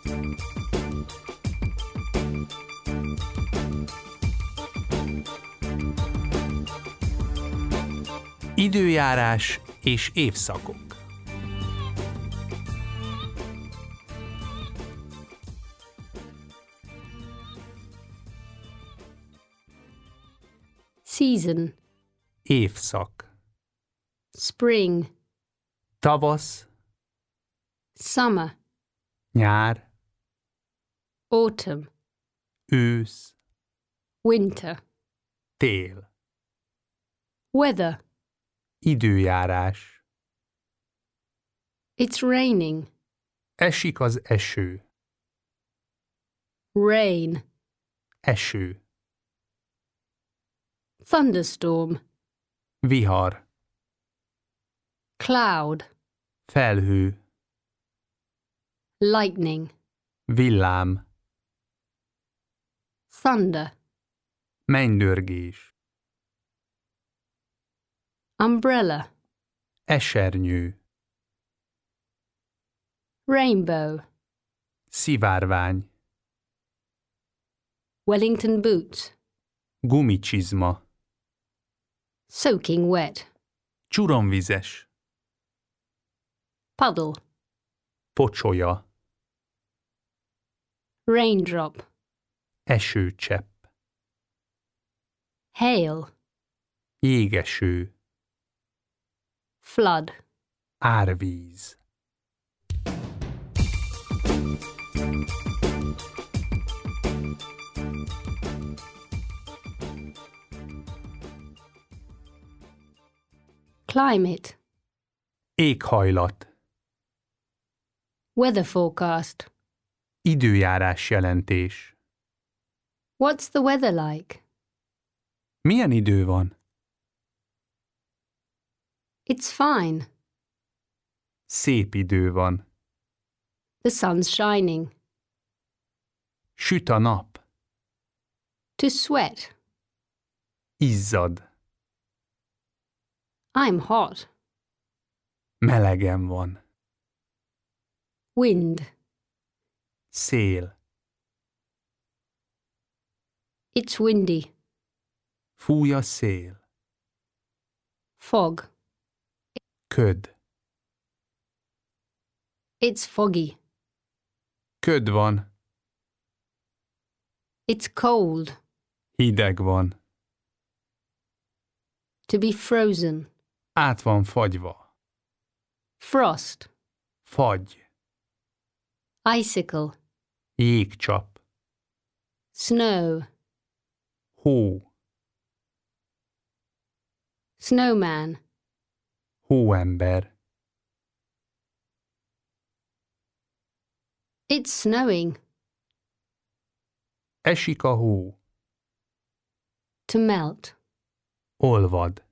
Időjárás és évszakok. Season. Évszak. Spring. Tavasz, Summer. nyár, Autumn. ősz, Winter. tél. Weather. Időjárás. It's raining. Esik az eső. Rain. Eső. Thunderstorm. Vihar. Cloud. Felhő. Lightning. Villám. Thunder. Mennydörgés. Umbrella. Esernyő. Rainbow. Szivárvány. Wellington boots. Gumicsizma. Soaking wet. Csuromvizes. Puddle. Pocsolya. Raindrop. Esőcsepp. Hail. Jégeső. Flood. Árvíz. Climate. Éghajlat. Weather forecast. Időjárás jelentés. What's the weather like? Milyen idő van? It's fine. Szép idő van. The sun's shining. Süt a nap. To sweat. Izzad. I'm hot. Melegen van. Wind. Szél. It's windy. Fúj a szél. Fog. Köd. It's foggy. Köd van. It's cold. Hideg van. To be frozen. Át van fagyva. Frost. Fagy. Icicle. Jégcsap. Snow. Hó. Snowman. Hóember. It's snowing. Esik a hó. To melt. Olvad.